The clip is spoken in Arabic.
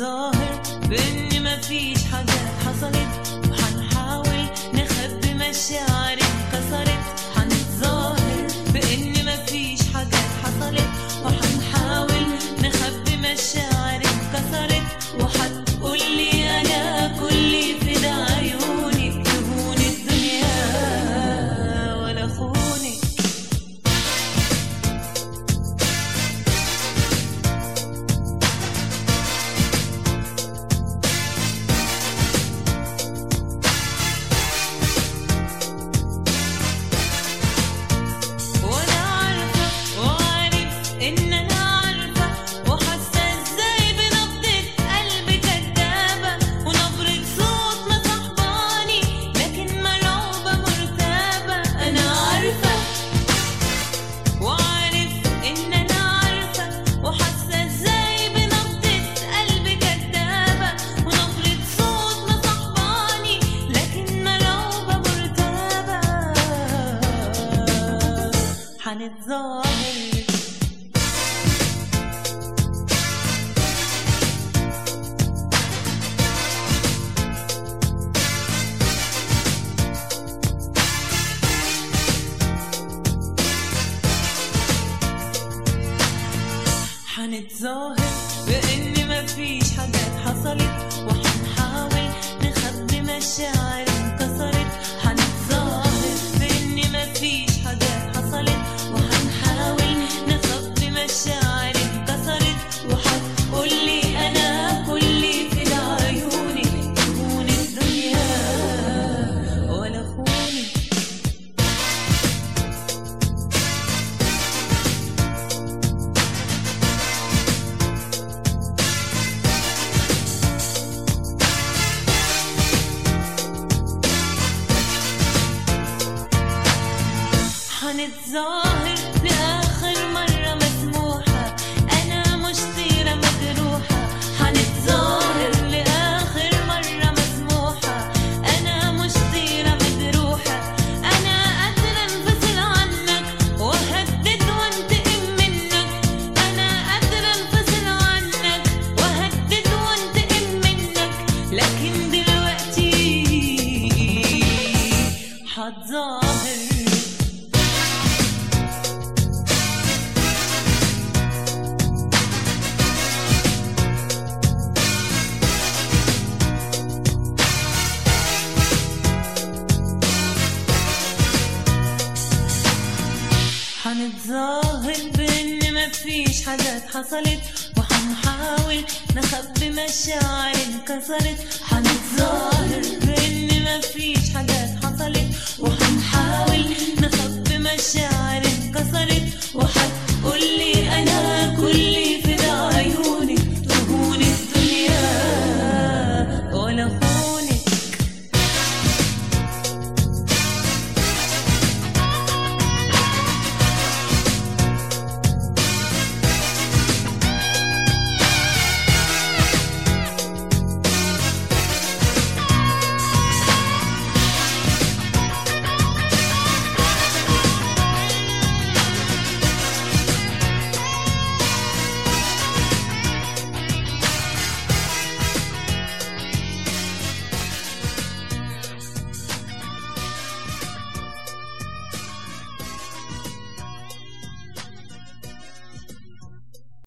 هنتظاهر بإن مفيش حاجات حصلت، وحنحاول نخبي مشاعر انكسرت. هنتظاهر بإن مفيش حاجات حصلت، وحنحاول نخبي مشاعر انكسرت. وحتقولي أنا كلي في عيونك، تهون الدنيا ولا خونك. هنتظاهر هنتظاهر بإن مفيش حاجات حصلت، وحنحاول نخبي مشاعر انكسرت. هنتظاهر بإن مفيش حاجات حصلت، وحنحاول نخبي مشاعر انكسرت. وحتقولي أنا كلي في عيونك، تهون الدنيا ولا خونك. هنتظاهر لآخر مرة مسموحة، أنا مش طيرة مجروحة. هنتظاهر لآخر مرة مسموحة، أنا مش طيرة مجروحة. أنا قادرة انفصل عنك وأهدد وانتقم منك، أنا قادرة انفصل عنك وأهدد وانتقم منك. لكن دلوقتي هتظاهر هنتظاهر بإن مفيش حاجات حصلت، وحنحاول نخبي مشاعر انكسرت. هنتظاهر بإن مفيش حاجات حصلت، وحنحاول نخبي مشاعر انكسرت. وحتقولي أنا